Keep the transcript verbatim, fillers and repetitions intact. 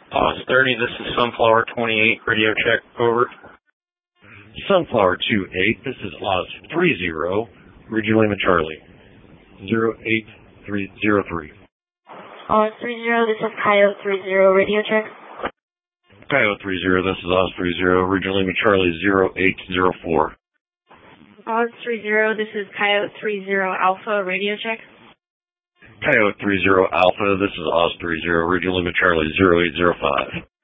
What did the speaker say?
Oz thirty, this is Sunflower twenty-eight, radio check, over. Sunflower two eight, this is Oz three zero, Regional Lima Charlie, zero eight three zero three. Oz three zero, this is Coyote three zero, radio check. Coyote three zero, this is Oz three zero, Regional Lima Charlie, zero eight zero four. Oz three zero, this is Coyote three zero Alpha, radio check. Coyote three zero Alpha, this is Oz three zero, Regional Lima Charlie, zero eight zero five.